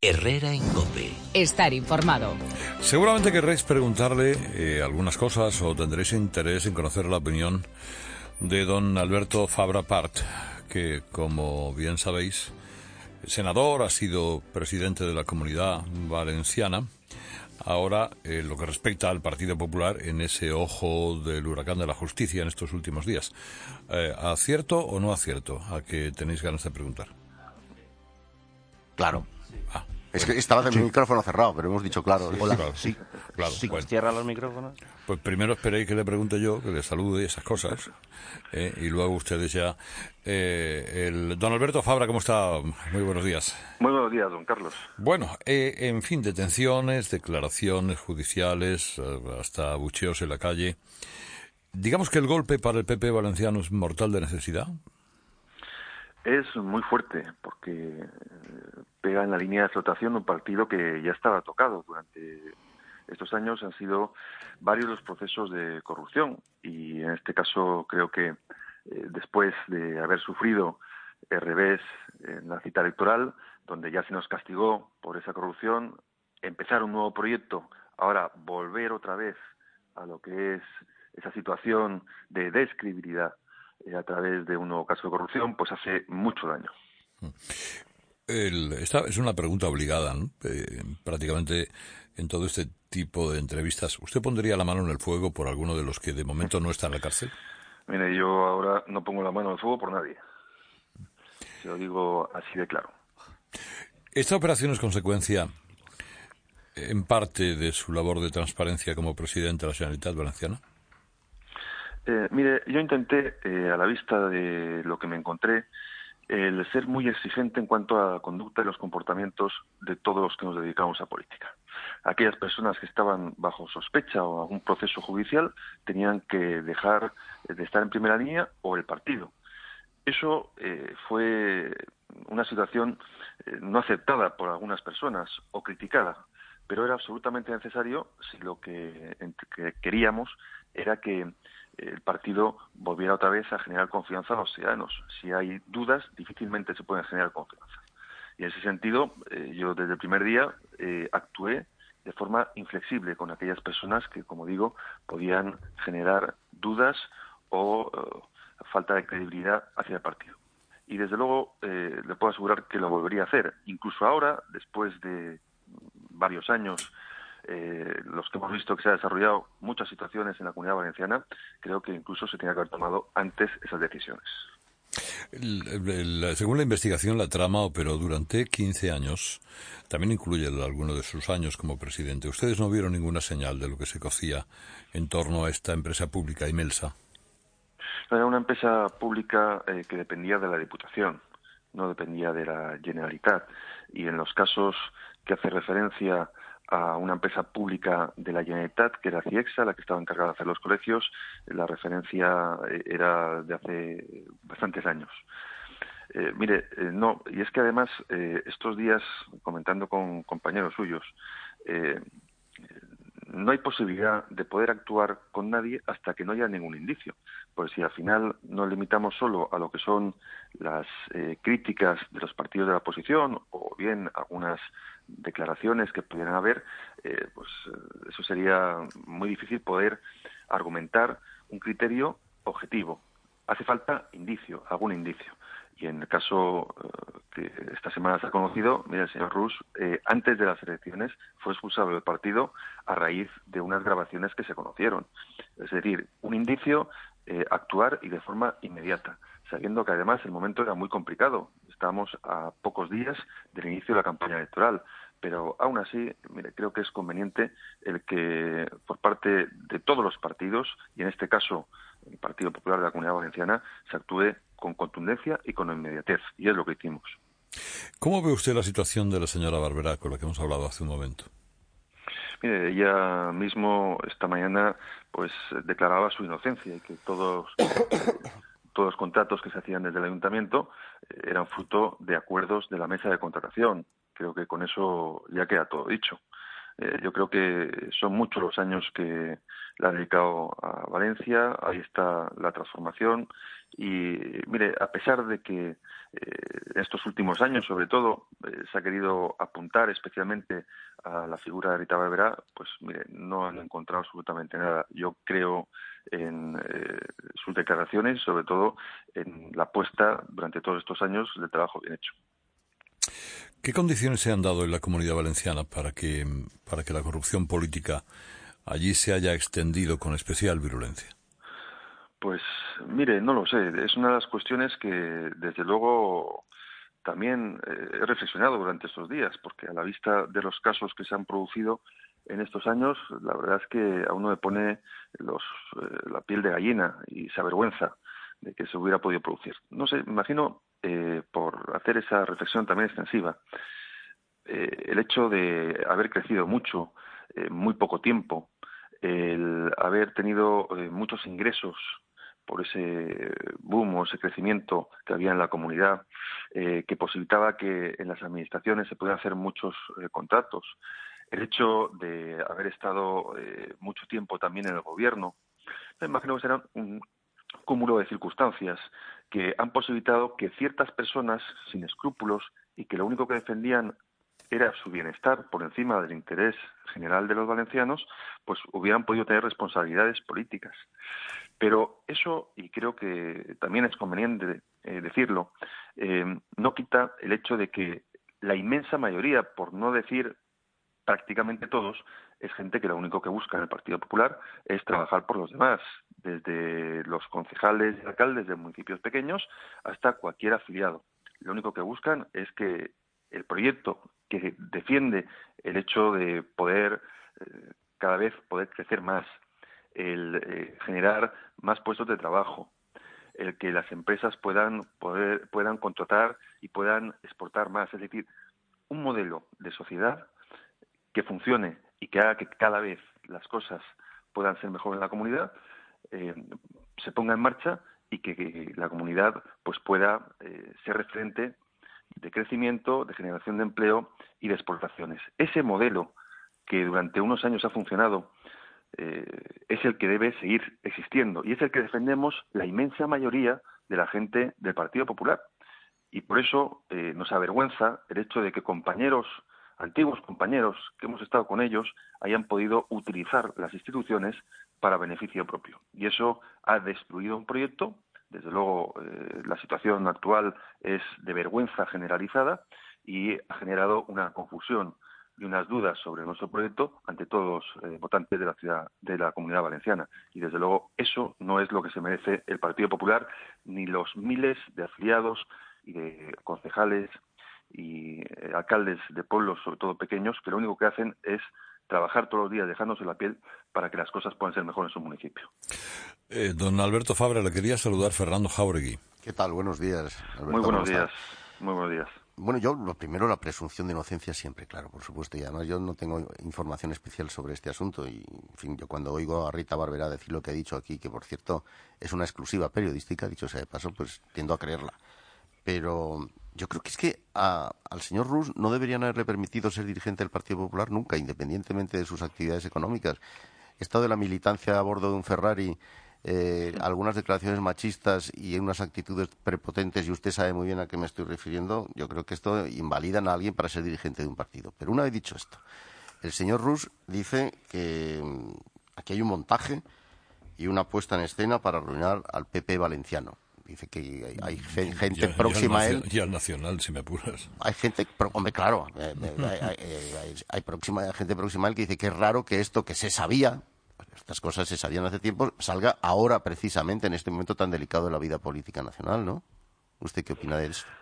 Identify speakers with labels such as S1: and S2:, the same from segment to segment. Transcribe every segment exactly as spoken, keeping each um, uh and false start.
S1: Herrera en COPE.
S2: Estar informado.
S3: Seguramente querréis preguntarle eh, algunas cosas o tendréis interés en conocer la opinión de don Alberto Fabra Part, que, como bien sabéis, senador, ha sido presidente de la Comunidad Valenciana. Ahora, eh, lo que respecta al Partido Popular, en ese ojo del huracán de la justicia en estos últimos días. Eh, ¿Acierto o no acierto a que tenéis ganas de preguntar?
S4: Claro.
S3: Ah,
S4: es
S3: bueno.
S4: que estaba de
S3: Sí.
S4: mi micrófono cerrado, pero hemos dicho claro.
S3: Sí,
S4: Hola.
S3: claro,
S4: Sí.
S3: Claro,
S5: Sí,
S3: bueno.
S5: cierra los micrófonos.
S3: Pues primero esperéis que le pregunte yo, que le salude esas cosas, eh, y luego ustedes ya. Eh, el don Alberto Fabra, ¿cómo está? Muy buenos días.
S6: Muy buenos días, don Carlos.
S3: Bueno, eh, en fin, detenciones, declaraciones judiciales, eh, hasta abucheos en la calle. Digamos que el golpe para el P P valenciano es mortal de necesidad.
S6: Es muy fuerte porque eh, pega en la línea de flotación de un partido que ya estaba tocado. Durante estos años han sido varios los procesos de corrupción y en este caso creo que eh, después de haber sufrido el revés en la cita electoral, donde ya se nos castigó por esa corrupción, empezar un nuevo proyecto, ahora volver otra vez a lo que es esa situación de descredibilidad a través de un nuevo caso de corrupción, pues hace mucho daño.
S3: El, esta es una pregunta obligada, ¿no? Eh, prácticamente en todo este tipo de entrevistas. ¿Usted pondría la mano en el fuego por alguno de los que de momento no está en la cárcel?
S6: Mire, yo ahora no pongo la mano en el fuego por nadie. Se lo digo así de claro.
S3: ¿Esta operación es consecuencia, en parte, de su labor de transparencia como presidente de la Generalitat Valenciana?
S6: Eh, mire, yo intenté, eh, a la vista de lo que me encontré, el ser muy exigente en cuanto a la conducta y los comportamientos de todos los que nos dedicamos a política. Aquellas personas que estaban bajo sospecha o algún proceso judicial tenían que dejar de estar en primera línea o el partido. Eso eh, fue una situación eh, no aceptada por algunas personas o criticada, pero era absolutamente necesario si lo que, que queríamos era que el partido volviera otra vez a generar confianza a los ciudadanos. Si hay dudas, difícilmente se pueden generar confianza. Y en ese sentido, eh, yo desde el primer día eh, actué de forma inflexible con aquellas personas que, como digo, podían generar dudas o uh, falta de credibilidad hacia el partido. Y desde luego eh, le puedo asegurar que lo volvería a hacer. Incluso ahora, después de varios años, Eh, los que hemos visto que se han desarrollado muchas situaciones en la Comunidad Valenciana, creo que incluso se tenía que haber tomado antes esas decisiones.
S3: El, el, según la investigación, la trama operó durante quince años. También incluye algunos de sus años como presidente. ¿Ustedes no vieron ninguna señal de lo que se cocía en torno a esta empresa pública, Imelsa?
S6: Era una empresa pública eh, que dependía de la Diputación, no dependía de la Generalitat. Y en los casos que hace referencia a una empresa pública de la Generalitat, que era CIEXA, la que estaba encargada de hacer los colegios, la referencia era de hace bastantes años. Eh, mire, eh, no, y es que además eh, estos días, comentando con compañeros suyos, eh, no hay posibilidad de poder actuar con nadie hasta que no haya ningún indicio. Pues si al final nos limitamos solo a lo que son las eh, críticas de los partidos de la oposición o bien algunas declaraciones que pudieran haber, eh, pues eh, eso sería muy difícil poder argumentar un criterio objetivo. Hace falta indicio, algún indicio. Y en el caso eh, que esta semana se ha conocido, mira, el señor Rus, eh, antes de las elecciones fue expulsado del partido a raíz de unas grabaciones que se conocieron. Es decir, un indicio, eh, actuar y de forma inmediata, sabiendo que además el momento era muy complicado. Estábamos a pocos días del inicio de la campaña electoral. Pero aún así, mire, creo que es conveniente el que por parte de todos los partidos, y en este caso el Partido Popular de la Comunidad Valenciana, se actúe con contundencia y con inmediatez, y es lo que hicimos.
S3: ¿Cómo ve usted la situación de la señora Barberá, con la que hemos hablado hace un momento?
S6: Mire, ella mismo esta mañana pues declaraba su inocencia y que todos todos los contratos que se hacían desde el ayuntamiento eran fruto de acuerdos de la mesa de contratación. Creo que con eso ya queda todo dicho. Eh, yo creo que son muchos los años que le ha dedicado a Valencia, ahí está la transformación y, mire, a pesar de que eh, estos últimos años, sobre todo, eh, se ha querido apuntar especialmente a la figura de Rita Barberá, pues, mire, no han encontrado absolutamente nada. Yo creo en eh, sus declaraciones, sobre todo en la apuesta durante todos estos años de trabajo bien hecho.
S3: ¿Qué condiciones se han dado en la Comunidad Valenciana para que, para que la corrupción política allí se haya extendido con especial virulencia?
S6: Pues mire, no lo sé. Es una de las cuestiones que, desde luego, también eh, he reflexionado durante estos días, porque a la vista de los casos que se han producido en estos años, la verdad es que a uno le pone los, eh, la piel de gallina y se avergüenza de que se hubiera podido producir. No sé, me imagino, eh, por hacer esa reflexión también extensiva, eh, el hecho de haber crecido mucho en muy poco tiempo, el haber tenido eh, muchos ingresos por ese boom o ese crecimiento que había en la comunidad, eh, que posibilitaba que en las administraciones se pudieran hacer muchos eh, contratos. El hecho de haber estado eh, mucho tiempo también en el gobierno, me imagino que será un cúmulo de circunstancias que han posibilitado que ciertas personas sin escrúpulos y que lo único que defendían era su bienestar por encima del interés general de los valencianos, pues hubieran podido tener responsabilidades políticas. Pero eso, y creo que también es conveniente eh, decirlo, eh, no quita el hecho de que la inmensa mayoría, por no decir prácticamente todos, es gente que lo único que busca en el Partido Popular es trabajar por los demás, desde los concejales y alcaldes de municipios pequeños hasta cualquier afiliado. Lo único que buscan es que el proyecto que defiende el hecho de poder eh, cada vez poder crecer más, el eh, generar más puestos de trabajo, el que las empresas puedan poder, puedan contratar y puedan exportar más, es decir, un modelo de sociedad que funcione y que haga que cada vez las cosas puedan ser mejor en la comunidad, eh, se ponga en marcha y que, que la comunidad pues pueda eh, ser referente de crecimiento, de generación de empleo y de exportaciones. Ese modelo que durante unos años ha funcionado eh, es el que debe seguir existiendo y es el que defendemos la inmensa mayoría de la gente del Partido Popular. Y por eso eh, nos avergüenza el hecho de que compañeros, antiguos compañeros que hemos estado con ellos, hayan podido utilizar las instituciones para beneficio propio. Y eso ha destruido un proyecto. Desde luego, eh, la situación actual es de vergüenza generalizada y ha generado una confusión y unas dudas sobre nuestro proyecto ante todos los eh, votantes de la ciudad, de la Comunidad Valenciana. Y desde luego, eso no es lo que se merece el Partido Popular, ni los miles de afiliados y de concejales y eh, alcaldes de pueblos, sobre todo pequeños, que lo único que hacen es trabajar todos los días dejándose la piel para que las cosas puedan ser mejor en su municipio.
S3: Eh, don Alberto Fabra, le quería saludar Fernando Jáuregui.
S4: ¿Qué tal? Buenos días, Alberto.
S6: Muy buenos días, muy buenos días.
S4: Bueno, yo lo primero, la presunción de inocencia siempre, claro, por supuesto, y además yo no tengo información especial sobre este asunto y, en fin, yo cuando oigo a Rita Barberá decir lo que ha dicho aquí, que por cierto es una exclusiva periodística, dicho sea de paso, pues tiendo a creerla. Pero yo creo que es que a, al señor Rus no deberían haberle permitido ser dirigente del Partido Popular nunca, independientemente de sus actividades económicas. Esto de la militancia a bordo de un Ferrari, eh, algunas declaraciones machistas y unas actitudes prepotentes, y usted sabe muy bien a qué me estoy refiriendo, yo creo que esto invalidan a alguien para ser dirigente de un partido. Pero una vez dicho esto, el señor Rus dice que um, aquí hay un montaje y una puesta en escena para arruinar al P P valenciano. Dice que hay, hay gente
S3: ya,
S4: próxima
S3: ya
S4: a él.
S3: Y al nacional, si me apuras.
S4: Hay gente, hombre, claro, eh, hay, hay, hay, hay, próxima, hay gente próxima a él que dice que es raro que esto que se sabía, estas cosas se sabían hace tiempo, salga ahora precisamente en este momento tan delicado de la vida política nacional, ¿no? ¿Usted qué opina de eso?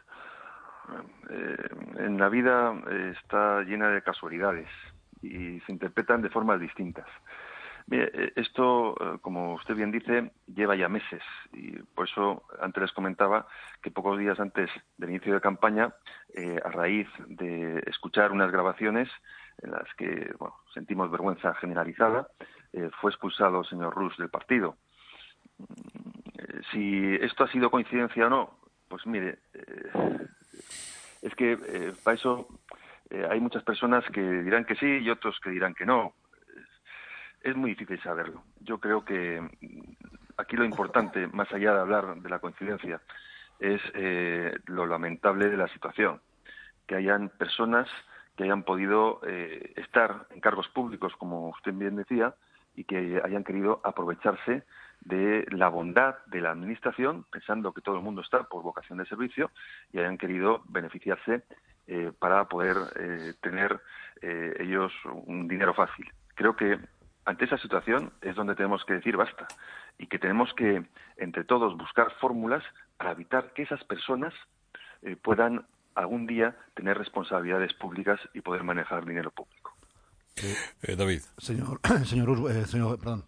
S6: Eh, en la vida eh, está llena de casualidades y se interpretan de formas distintas. Mire, esto, como usted bien dice, lleva ya meses y por eso antes les comentaba que pocos días antes del inicio de campaña, eh, a raíz de escuchar unas grabaciones en las que bueno, sentimos vergüenza generalizada, eh, fue expulsado el señor Rus del partido. Eh, si esto ha sido coincidencia o no, pues mire, eh, es que eh, para eso eh, hay muchas personas que dirán que sí y otros que dirán que no. Es muy difícil saberlo. Yo creo que aquí lo importante, más allá de hablar de la coincidencia, es eh, lo lamentable de la situación. Que hayan personas que hayan podido eh, estar en cargos públicos, como usted bien decía, y que hayan querido aprovecharse de la bondad de la Administración, pensando que todo el mundo está por vocación de servicio, y hayan querido beneficiarse eh, para poder eh, tener eh, ellos un dinero fácil. Creo que ante esa situación es donde tenemos que decir basta y que tenemos que, entre todos, buscar fórmulas para evitar que esas personas eh, puedan algún día tener responsabilidades públicas y poder manejar dinero público.
S3: Eh, eh, David.
S1: Señor, señor, Urs, eh, señor, perdón.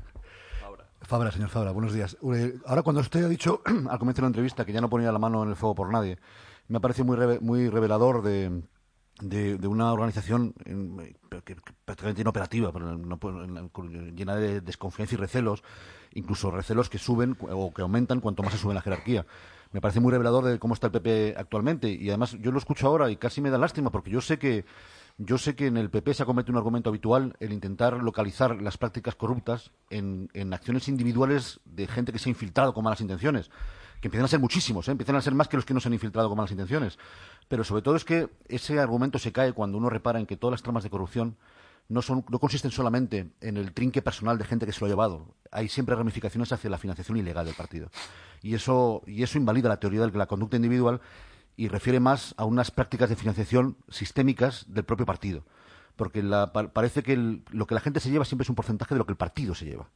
S1: Fabra. Fabra, señor Fabra, buenos días. Eh, ahora, cuando usted ha dicho al comienzo de la entrevista que ya no ponía la mano en el fuego por nadie, me ha parecido muy, reve, muy revelador de... De, de una organización eh, que, que prácticamente inoperativa, pero no, llena de desconfianza y recelos, incluso recelos que suben o que aumentan cuanto más se sube en la jerarquía. Me parece muy revelador de cómo está el P P actualmente, y además yo lo escucho ahora y casi me da lástima, porque yo sé que yo sé que en el P P se ha cometido un argumento habitual el intentar localizar las prácticas corruptas en, en acciones individuales de gente que se ha infiltrado con malas intenciones, que empiezan a ser muchísimos, ¿eh? Empiezan a ser más que los que no se han infiltrado con malas intenciones. Pero sobre todo es que ese argumento se cae cuando uno repara en que todas las tramas de corrupción no son no consisten solamente en el trinque personal de gente que se lo ha llevado. Hay siempre ramificaciones hacia la financiación ilegal del partido. Y eso, y eso invalida la teoría de la conducta individual y refiere más a unas prácticas de financiación sistémicas del propio partido. Porque la, parece que el, lo que la gente se lleva siempre es un porcentaje de lo que el partido se lleva.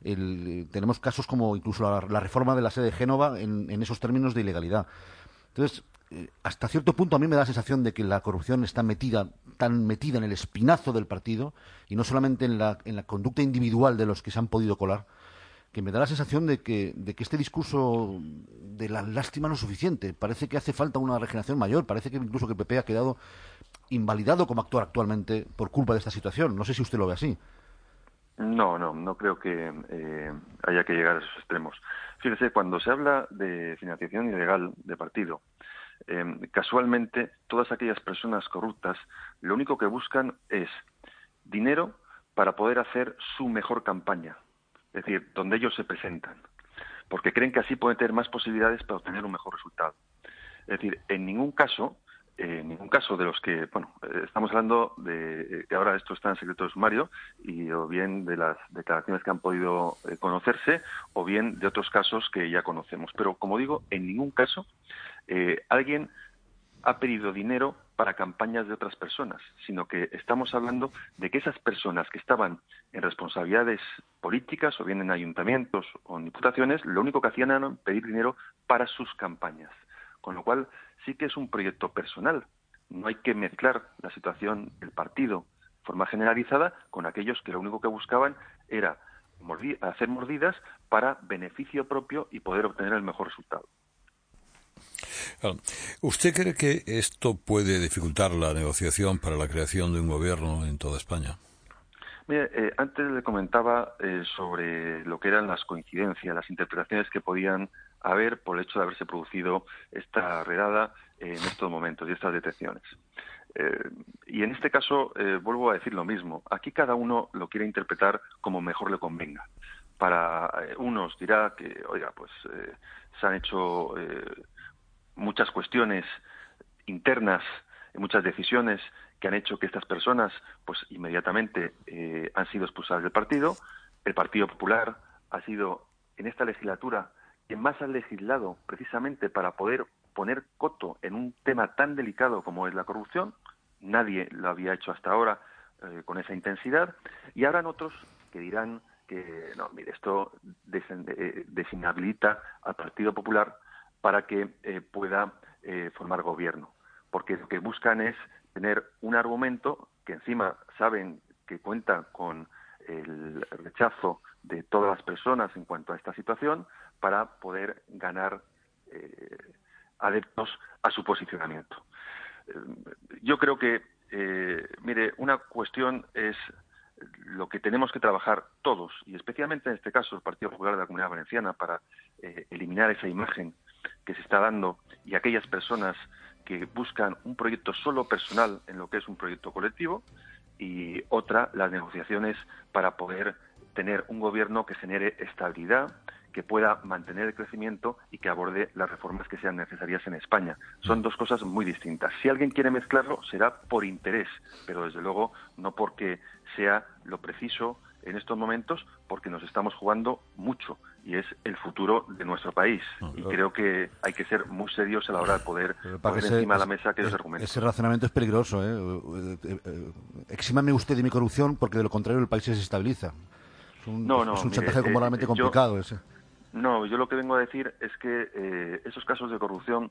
S1: El, tenemos casos como incluso la, la reforma de la sede de Génova en, en esos términos de ilegalidad. Entonces, eh, hasta cierto punto a mí me da la sensación de que la corrupción está metida, tan metida en el espinazo del partido y no solamente en la, en la conducta individual de los que se han podido colar, que me da la sensación de que, de que este discurso de la lástima no es suficiente. Parece que hace falta una regeneración mayor. Parece que incluso que el P P ha quedado invalidado como actor actualmente por culpa de esta situación. No sé si usted lo ve así.
S6: No, no, no creo que eh, haya que llegar a esos extremos. Fíjese, cuando se habla de financiación ilegal de partido, eh, casualmente todas aquellas personas corruptas lo único que buscan es dinero para poder hacer su mejor campaña, es decir, donde ellos se presentan, porque creen que así pueden tener más posibilidades para obtener un mejor resultado. Es decir, en ningún caso... En ningún caso de los que, bueno, estamos hablando de que ahora esto está en secreto de sumario y o bien de las declaraciones que han podido eh, conocerse o bien de otros casos que ya conocemos. Pero, como digo, en ningún caso eh, alguien ha pedido dinero para campañas de otras personas, sino que estamos hablando de que esas personas que estaban en responsabilidades políticas o bien en ayuntamientos o en diputaciones, lo único que hacían era pedir dinero para sus campañas. Con lo cual, sí que es un proyecto personal. No hay que mezclar la situación del partido de forma generalizada con aquellos que lo único que buscaban era mordi- hacer mordidas para beneficio propio y poder obtener el mejor resultado.
S3: Claro. ¿Usted cree que esto puede dificultar la negociación para la creación de un gobierno en toda España?
S6: Mire, eh, antes le comentaba eh, sobre lo que eran las coincidencias, las interpretaciones que podían haber por el hecho de haberse producido esta redada eh, en estos momentos y estas detenciones. Eh, y en este caso eh, vuelvo a decir lo mismo. Aquí cada uno lo quiere interpretar como mejor le convenga. Para eh, unos dirá que, oiga, pues eh, se han hecho eh, muchas cuestiones internas, muchas decisiones que han hecho que estas personas, pues inmediatamente eh, han sido expulsadas del partido. El Partido Popular ha sido en esta legislatura quien más ha legislado precisamente para poder poner coto en un tema tan delicado como es la corrupción. Nadie lo había hecho hasta ahora eh, con esa intensidad. Y habrán otros que dirán que, no, mire, esto desinhabilita al Partido Popular para que eh, pueda eh, formar gobierno. Porque lo que buscan es tener un argumento que encima saben que cuenta con el rechazo de todas las personas en cuanto a esta situación para poder ganar eh, adeptos a su posicionamiento. Eh, yo creo que, eh, mire, una cuestión es lo que tenemos que trabajar todos, y especialmente en este caso el Partido Popular de la Comunidad Valenciana, para eh, eliminar esa imagen que se está dando y aquellas personas que buscan un proyecto solo personal en lo que es un proyecto colectivo, y otra, las negociaciones para poder tener un gobierno que genere estabilidad, que pueda mantener el crecimiento y que aborde las reformas que sean necesarias en España. Son dos cosas muy distintas. Si alguien quiere mezclarlo, será por interés, pero desde luego no porque sea lo preciso en estos momentos, porque nos estamos jugando mucho y es el futuro de nuestro país. Y creo que hay que ser muy serios a la hora de poder poner encima de la mesa aquellos argumentos.
S1: Ese razonamiento es peligroso, ¿eh? Exímame usted de mi corrupción, porque de lo contrario el país se desestabiliza. Es un,
S6: no, no,
S1: es un
S6: mire,
S1: chantaje
S6: eh,
S1: moralmente
S6: yo,
S1: complicado ese.
S6: No, yo lo que vengo a decir es que eh, esos casos de corrupción,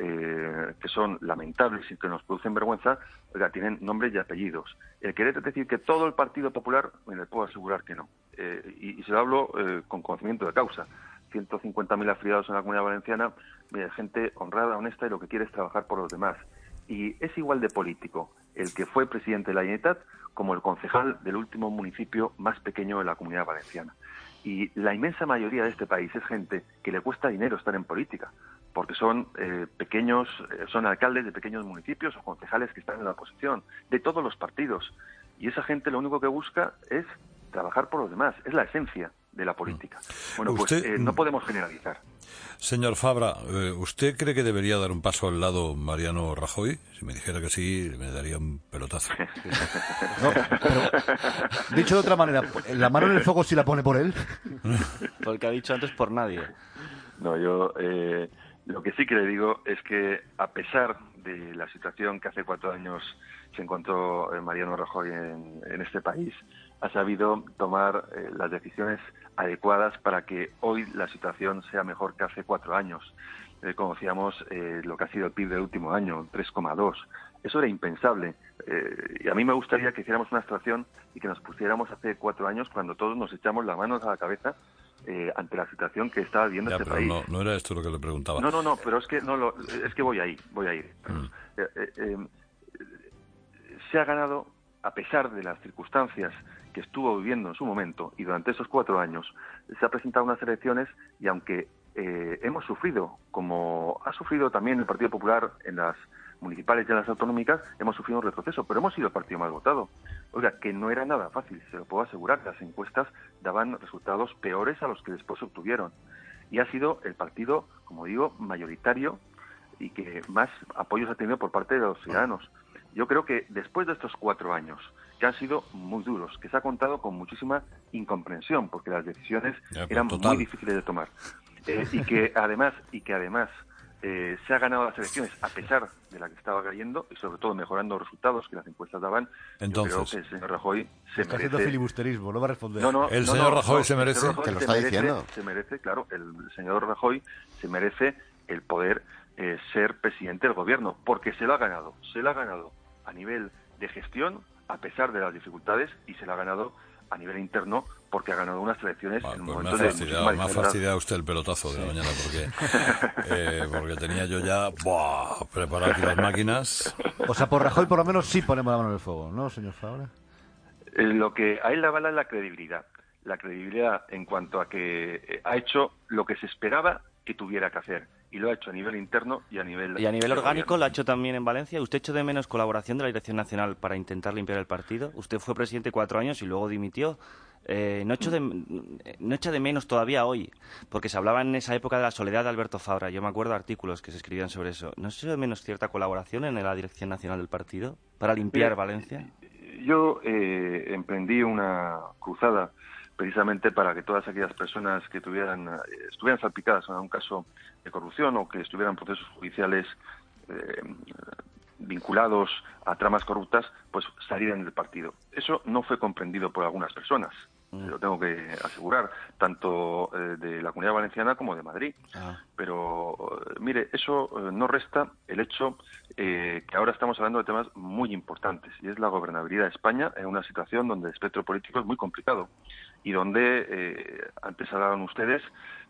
S6: eh, que son lamentables y que nos producen vergüenza, oiga, tienen nombres y apellidos. El querer decir que todo el Partido Popular, me le puedo asegurar que no. Eh, y, y se lo hablo eh, con conocimiento de causa. ciento cincuenta mil afiliados en la Comunidad Valenciana, mira, gente honrada, honesta y lo que quiere es trabajar por los demás. Y es igual de político el que fue presidente de la Generalitat como el concejal del último municipio más pequeño de la Comunidad Valenciana. Y la inmensa mayoría de este país es gente que le cuesta dinero estar en política, porque son eh, pequeños, eh, son alcaldes de pequeños municipios o concejales que están en la oposición, de todos los partidos. Y esa gente lo único que busca es trabajar por los demás, es la esencia de la política. Bueno, pues
S3: Usted,
S6: eh, no podemos generalizar.
S3: Señor Fabra, ¿usted cree que debería dar un paso al lado Mariano Rajoy? Si me dijera que sí, me daría un pelotazo.
S1: No, pero, dicho de otra manera, ¿la mano en el fuego si la pone por él?
S2: Porque ha dicho antes por nadie.
S6: No, yo eh, lo que sí que le digo es que a pesar de la situación que hace cuatro años se encontró Mariano Rajoy en, en este país, ha sabido tomar eh, las decisiones adecuadas para que hoy la situación sea mejor que hace cuatro años. Eh, conocíamos eh, lo que ha sido el P I B del último año, tres coma dos. Eso era impensable. Eh, y a mí me gustaría que hiciéramos una abstracción y que nos pusiéramos hace cuatro años cuando todos nos echamos las manos a la cabeza eh, ante la situación que estaba viviendo
S3: ya,
S6: este
S3: pero
S6: país.
S3: No, no era esto lo que le preguntaba.
S6: No, no, no, pero es que no lo, es que voy ahí, voy ahí. Mm. Eh, eh, eh, se ha ganado, a pesar de las circunstancias que estuvo viviendo en su momento, y durante esos cuatro años se ha presentado unas elecciones, y aunque eh, hemos sufrido, como ha sufrido también el Partido Popular en las municipales y en las autonómicas, hemos sufrido un retroceso, pero hemos sido el partido más votado. Oiga, que no era nada fácil, se lo puedo asegurar, las encuestas daban resultados peores a los que después obtuvieron. Y ha sido el partido, como digo, mayoritario y que más apoyos ha tenido por parte de los ciudadanos. Yo creo que después de estos cuatro años, que han sido muy duros, que se ha contado con muchísima incomprensión, porque las decisiones
S3: ya,
S6: eran
S3: total.
S6: muy difíciles de tomar, eh, y que además y que además eh, se ha ganado las elecciones a pesar de la que estaba cayendo y sobre todo mejorando los resultados que las encuestas daban.
S3: Entonces,
S6: yo creo que el señor Rajoy se
S1: está
S6: merece...
S1: haciendo filibusterismo, no va a responder.
S6: No, no,
S3: el
S6: no,
S3: señor
S6: no,
S3: Rajoy
S6: no,
S3: se merece...
S6: Rajoy
S4: que lo
S6: se
S4: está
S6: merece,
S4: diciendo.
S6: Se merece, claro, el señor Rajoy se merece el poder eh, ser presidente del gobierno, porque se lo ha ganado, se lo ha ganado a nivel de gestión, a pesar de las dificultades, y se lo ha ganado a nivel interno, porque ha ganado unas elecciones
S3: Bueno,
S6: en un
S3: pues
S6: momento
S3: me ha
S6: de
S3: fastidiado,
S6: muchísima
S3: me ha
S6: dificultad.
S3: fastidiado usted el pelotazo de la mañana, porque, eh, porque tenía yo ya buah, preparado aquí las máquinas.
S1: O sea, por Rajoy por lo menos sí ponemos la mano en el fuego, ¿no, señor Fabra?
S6: Eh, lo que a él le avala es la credibilidad. La credibilidad en cuanto a que eh, ha hecho lo que se esperaba que tuviera que hacer. Y lo ha hecho a nivel interno y a nivel...
S2: Y a nivel
S6: de
S2: orgánico
S6: gobierno.
S2: lo ha hecho también en Valencia. ¿Usted echó de menos colaboración de la Dirección Nacional para intentar limpiar el partido? Usted fue presidente cuatro años y luego dimitió. Eh, no, echo de, no echa de menos todavía hoy, porque se hablaba en esa época de la soledad de Alberto Fabra. Yo me acuerdo de artículos que se escribían sobre eso. ¿No echa de menos cierta colaboración en la Dirección Nacional del partido para limpiar
S6: Mira,
S2: Valencia?
S6: Yo eh, emprendí una cruzada precisamente para que todas aquellas personas que tuvieran eh, estuvieran salpicadas en un caso de corrupción o que estuvieran en procesos judiciales eh, vinculados a tramas corruptas, pues salieran del partido. Eso no fue comprendido por algunas personas, mm. se lo tengo que asegurar, tanto eh, de la Comunidad Valenciana como de Madrid. Ah. Pero, eh, mire, eso eh, no resta el hecho eh, que ahora estamos hablando de temas muy importantes, y es la gobernabilidad de España en una situación donde el espectro político es muy complicado y donde, eh, antes hablaban ustedes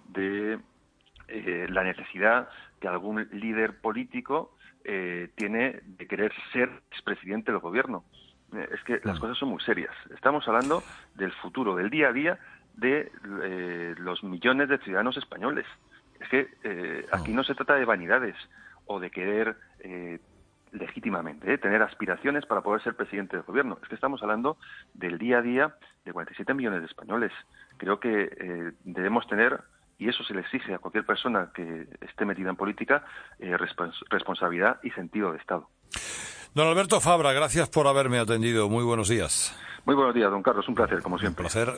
S6: de eh, la necesidad que algún líder político eh, tiene de querer ser expresidente del gobierno. Eh, es que las cosas son muy serias. Estamos hablando del futuro, del día a día de eh, los millones de ciudadanos españoles. Es que eh, aquí no se trata de vanidades. o de querer eh, legítimamente eh, tener aspiraciones para poder ser presidente del gobierno. Es que estamos hablando del día a día de cuarenta y siete millones de españoles. Creo que eh, debemos tener, y eso se le exige a cualquier persona que esté metida en política, eh, respons- responsabilidad y sentido de Estado.
S3: Don Alberto Fabra, gracias por haberme atendido. Muy buenos días.
S6: Muy buenos días, don Carlos. Un placer, como siempre.
S3: Un placer.